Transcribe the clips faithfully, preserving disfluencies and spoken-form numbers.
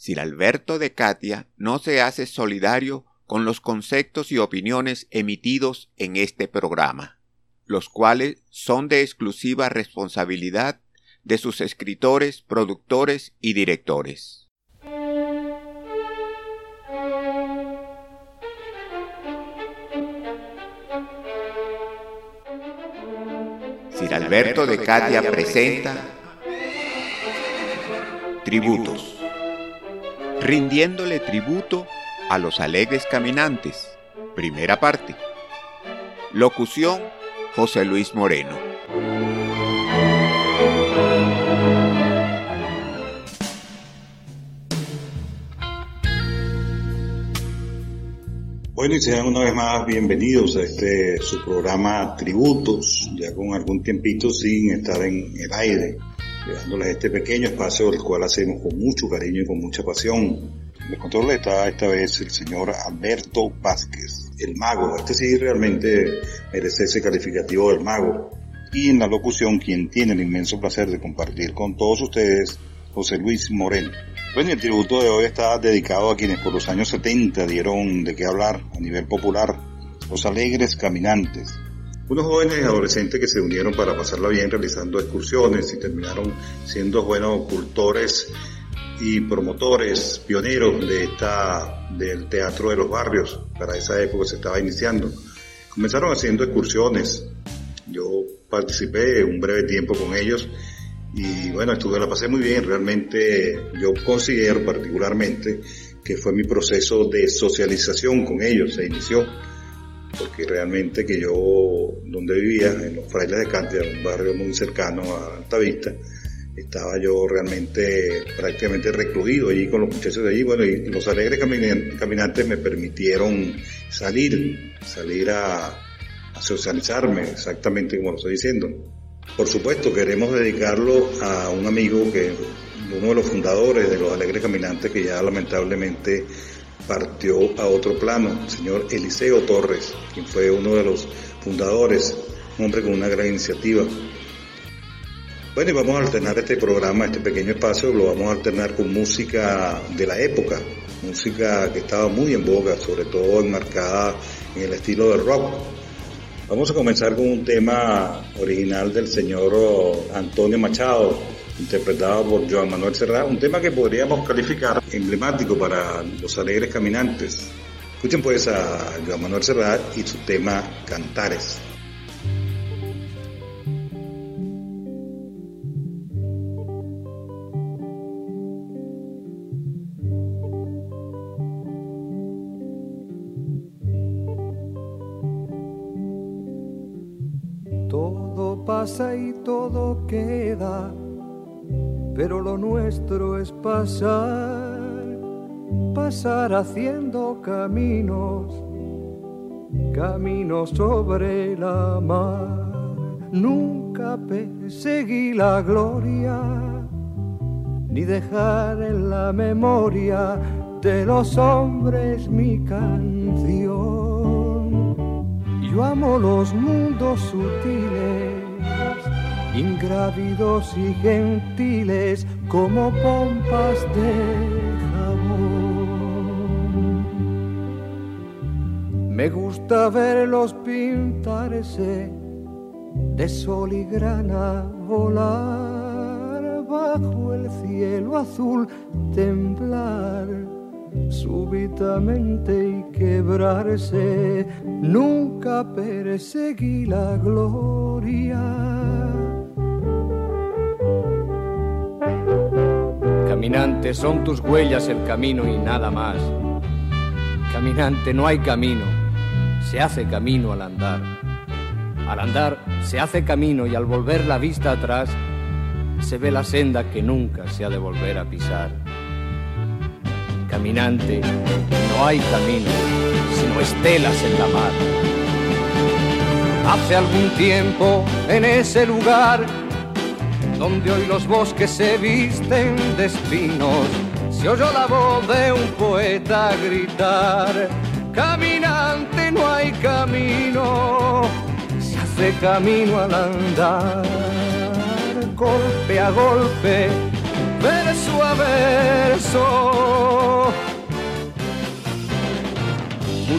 Sir Alberto de Catia no se hace solidario con los conceptos y opiniones emitidos en este programa, los cuales son de exclusiva responsabilidad de sus escritores, productores y directores. Sir Alberto de Catia presenta Tributos, rindiéndole tributo a los alegres caminantes. Primera parte. Locución: José Luis Moreno. Bueno, y sean una vez más bienvenidos a este su programa Tributos, ya con algún tiempito sin estar en el aire, dándoles este pequeño espacio, el cual hacemos con mucho cariño y con mucha pasión. En el control está esta vez el señor Alberto Vázquez, el mago. Este sí realmente merece ese calificativo del mago. Y en la locución, quien tiene el inmenso placer de compartir con todos ustedes, José Luis Moreno. Bueno, el tributo de hoy está dedicado a quienes por los años setenta dieron de qué hablar a nivel popular, los alegres caminantes. Unos jóvenes y adolescentes que se unieron para pasarla bien realizando excursiones y terminaron siendo buenos cultores y promotores, pioneros de esta, del teatro de los barrios. Para esa época se estaba iniciando. Comenzaron haciendo excursiones. Yo participé un breve tiempo con ellos y bueno, estuve, la pasé muy bien. Realmente yo considero particularmente que fue mi proceso de socialización con ellos, se inició. Porque realmente que yo, donde vivía, en los Frailes de Catia, un barrio muy cercano a Altavista, estaba yo realmente prácticamente recluido allí con los muchachos de allí. Bueno, y los alegres caminantes me permitieron salir, salir a, a socializarme, exactamente como lo estoy diciendo. Por supuesto, queremos dedicarlo a un amigo que, uno de los fundadores de los alegres caminantes, que ya lamentablemente partió a otro plano, el señor Eliseo Torres, quien fue uno de los fundadores, un hombre con una gran iniciativa. Bueno, y vamos a alternar este programa, este pequeño espacio, lo vamos a alternar con música de la época, música que estaba muy en boga, sobre todo enmarcada en el estilo del rock. Vamos a comenzar con un tema original del señor Antonio Machado, interpretado por Joan Manuel Serrat, un tema que podríamos calificar emblemático para los alegres caminantes. Escuchen pues a Joan Manuel Serrat y su tema Cantares. Todo pasa y todo queda, pero lo nuestro es pasar, pasar haciendo caminos, caminos sobre la mar. Nunca perseguí la gloria, ni dejar en la memoria de los hombres mi canción. Yo amo los mundos sutiles, ingrávidos y gentiles, como pompas de jabón. Me gusta verlos pintarse de sol y grana, volar bajo el cielo azul, temblar súbitamente y quebrarse. Nunca perseguí la gloria. Caminante, son tus huellas el camino y nada más. Caminante, no hay camino, se hace camino al andar. Al andar se hace camino y al volver la vista atrás se ve la senda que nunca se ha de volver a pisar. Caminante, no hay camino, sino estelas en la mar. Hace algún tiempo en ese lugar donde hoy los bosques se visten de espinos, se oyó la voz de un poeta gritar: caminante, no hay camino, se hace camino al andar. Golpe a golpe, verso a verso,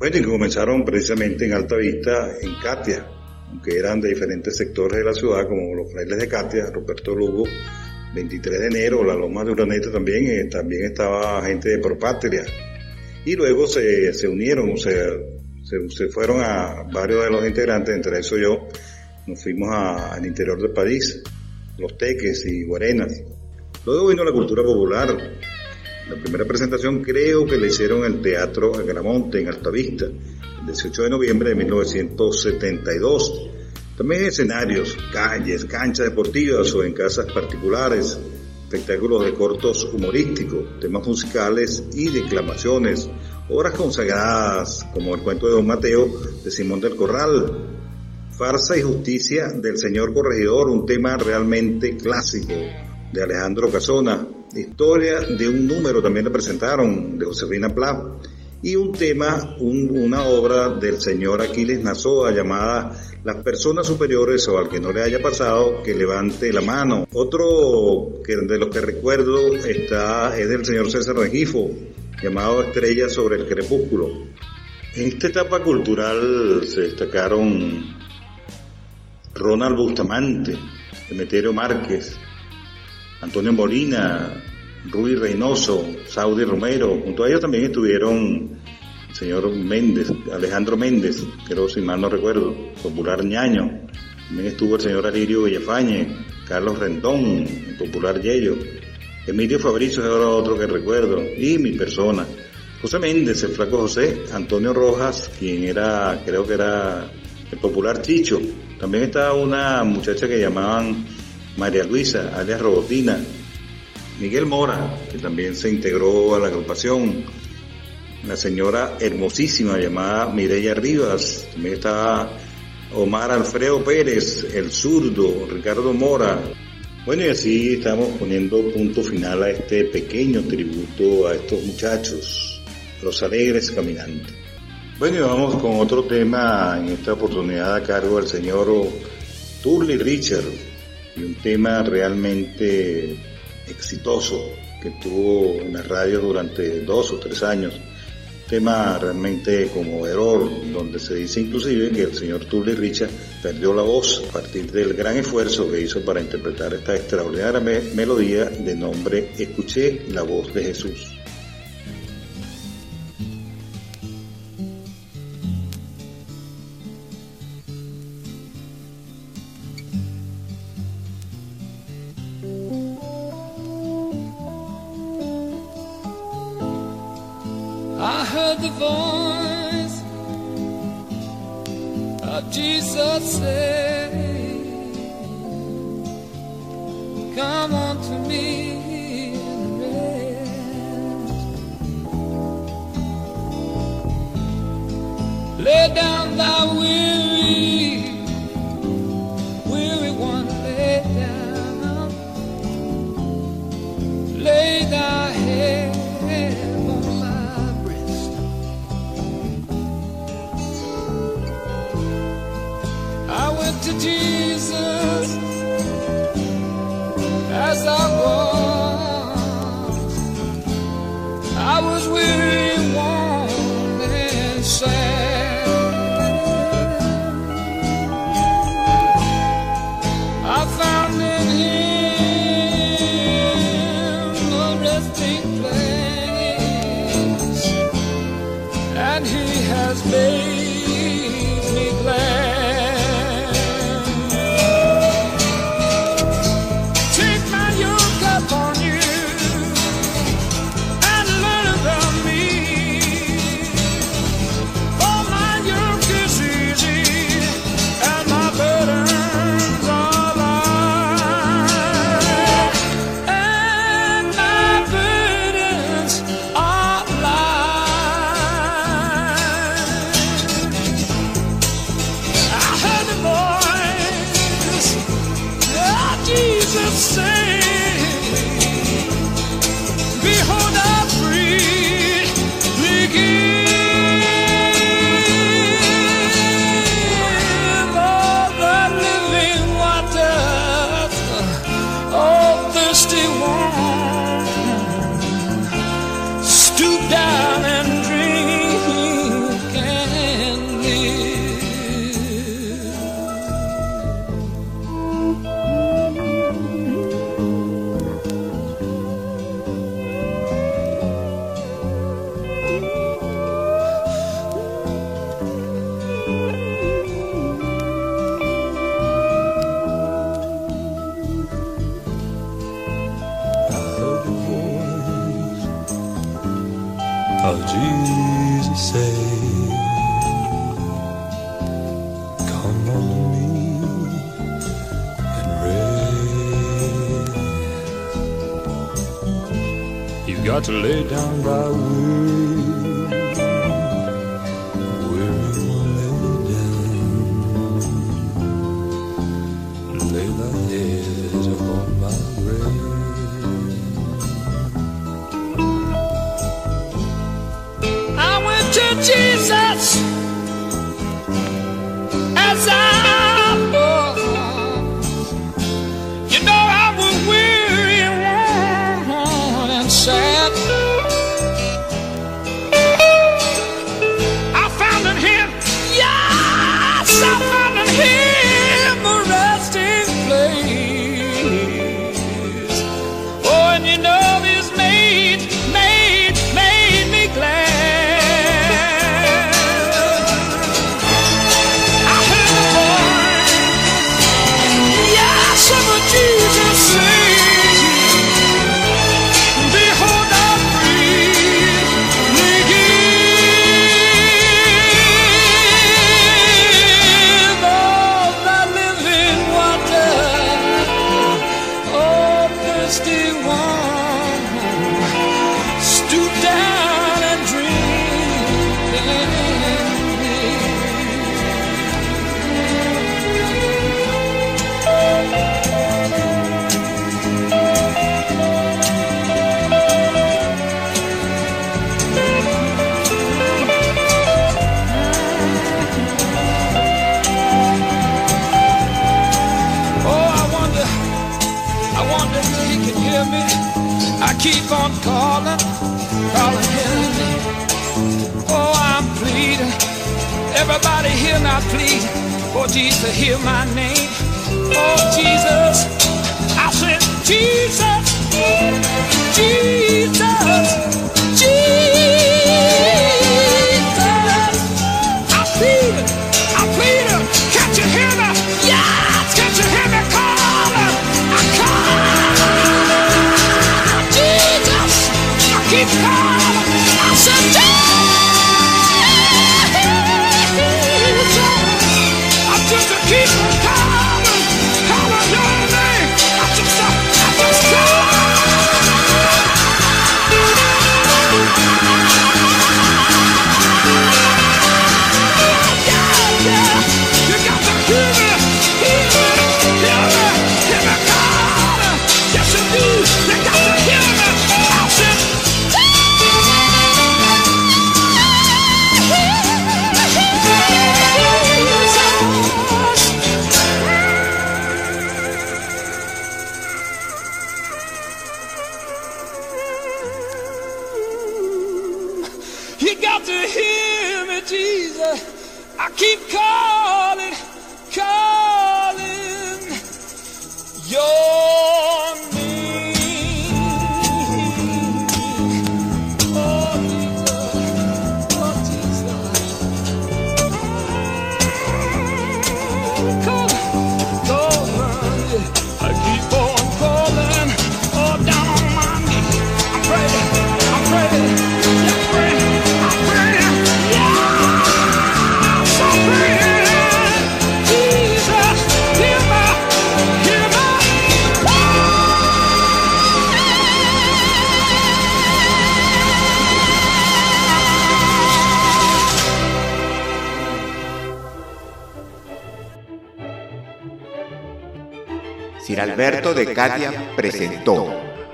Bueno, y comenzaron precisamente en Alta Vista, en Catia, aunque eran de diferentes sectores de la ciudad, como los frailes de Catia, Ruperto Lugo, veintitrés de enero, la Loma de Urdaneta también, eh, también estaba gente de Propatria. Y luego se, se unieron, o sea, se, se fueron a varios de los integrantes, entre eso yo, nos fuimos a, al interior del país, Los Teques y Guarenas. Luego vino la cultura popular. La primera presentación creo que le hicieron en el Teatro Agramonte, en Altavista, el dieciocho de noviembre de mil novecientos setenta y dos. También escenarios, calles, canchas deportivas o en casas particulares, espectáculos de cortos humorísticos, temas musicales y declamaciones, obras consagradas como El cuento de Don Mateo de Simón del Corral, Farsa y Justicia del Señor Corregidor, un tema realmente clásico de Alejandro Casona, Historia de un número también le presentaron de Josefina Pla, y un tema, un, una obra del señor Aquiles Nazoa llamada Las personas superiores o al que no le haya pasado que levante la mano. Otro que de los que recuerdo está es del señor César Regifo, llamado Estrella sobre el crepúsculo. En esta etapa cultural se destacaron Ronald Bustamante, Emeterio Márquez, Antonio Molina, Ruy Reynoso, Saudi Romero. Junto a ellos también estuvieron el señor Méndez, Alejandro Méndez, creo si mal no recuerdo, Popular Ñaño. También estuvo el señor Alirio Villafañe, Carlos Rendón, el Popular Yello, Emilio Fabricio es ahora otro que recuerdo, y mi persona, José Méndez, el Flaco José, Antonio Rojas, quien era, creo que era el Popular Chicho. También estaba una muchacha que llamaban María Luisa, alias Robotina, Miguel Mora, que también se integró a la agrupación, la señora hermosísima llamada Mireya Rivas, también estaba Omar Alfredo Pérez, el zurdo, Ricardo Mora. Bueno, y así estamos poniendo punto final a este pequeño tributo a estos muchachos, los alegres caminantes. Bueno, y vamos con otro tema, en esta oportunidad a cargo del señor Turley Richard, y un tema realmente exitoso que tuvo en las radios durante dos o tres años. Tema realmente conmovedor, donde se dice inclusive que el señor Turley Richard perdió la voz a partir del gran esfuerzo que hizo para interpretar esta extraordinaria me- melodía de nombre Escuché la voz de Jesús. I heard the voice of Jesus say, come unto me and rest. Lay down thy weary, weary one, lay down. Lay thy head on my breast. I went to Jesus as I was. I was weary, worn, and sad. I found in Him a resting place, and He has made me glad. Take my yoke upon you and learn about me, for my yoke is easy and my burdens are light, and my burdens how Jesus said, come unto me and rest. You've got to lay down thy will. Jesus, as I was, you know I was weary and worn and sad. I found in Him, yes, I found in Him a resting place. Oh, and you know He's made, made, made me glad. Jesus says, behold, I breathe, give of thy living water, oh thirsty one, stoop down and drink in me. I keep on calling, calling his name. Oh, I'm pleading. Everybody hear my plea. Oh, Jesus, hear my name. Oh, Jesus. I said, Jesus, Jesus, Jesus. I plead, I plead. Can't you hear me? Yes, can't you hear me calling? I call. Keep calling. I said, Jesus. I just keep calling, calling your name. I just, I just call. Yeah, yeah. You got to hear me, hear me, hear me, hear me calling. Yes, you do. You got to hear me. I said, you got to hear me, Jesus. I keep calling, calling your name. Oh, Jesus. Oh, Jesus. Call, calling. I keep on calling. Oh, down on my knees. I'm praying, I'm praying. I'm praying, I'm praying. Yeah, I'm praying. Jesus, hear my, hear my. Sir Alberto de Catia presentó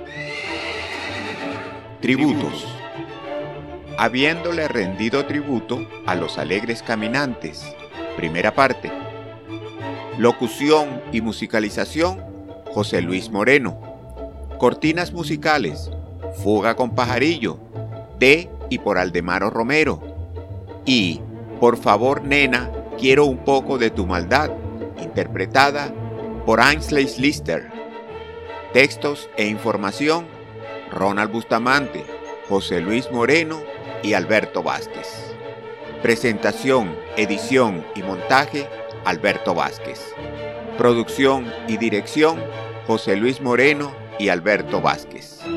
Tributos. Habiéndole rendido tributo a los alegres caminantes. Primera parte. Locución y musicalización, José Luis Moreno. Cortinas musicales, Fuga con Pajarillo, de y por Aldemaro Romero. Y Por favor, nena, quiero un poco de tu maldad, interpretada por Ainsley Lister. Textos e información, Ronald Bustamante, José Luis Moreno y Alberto Vázquez. Presentación, edición y montaje, Alberto Vázquez. Producción y dirección, José Luis Moreno y Alberto Vázquez.